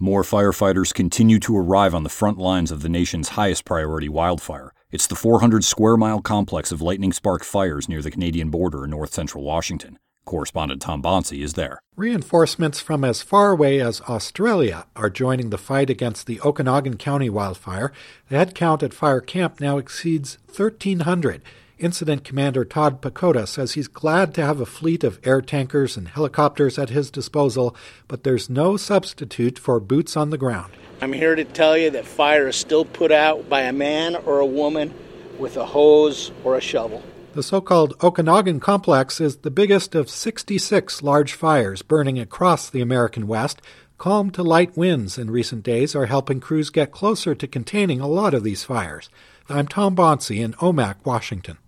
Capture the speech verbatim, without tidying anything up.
More firefighters continue to arrive on the front lines of the nation's highest priority wildfire. It's the four hundred square mile complex of lightning-spark fires near the Canadian border in north-central Washington. Correspondent Tom Bonsi is there. Reinforcements from as far away as Australia are joining the fight against the Okanagan County wildfire. The head count at Fire Camp now exceeds thirteen hundred. Incident Commander Todd Pakoda says he's glad to have a fleet of air tankers and helicopters at his disposal, but there's no substitute for boots on the ground. I'm here to tell you that fire is still put out by a man or a woman with a hose or a shovel. The so-called Okanagan Complex is the biggest of sixty-six large fires burning across the American West. Calm to light winds in recent days are helping crews get closer to containing a lot of these fires. I'm Tom Bonsi in Omak, Washington.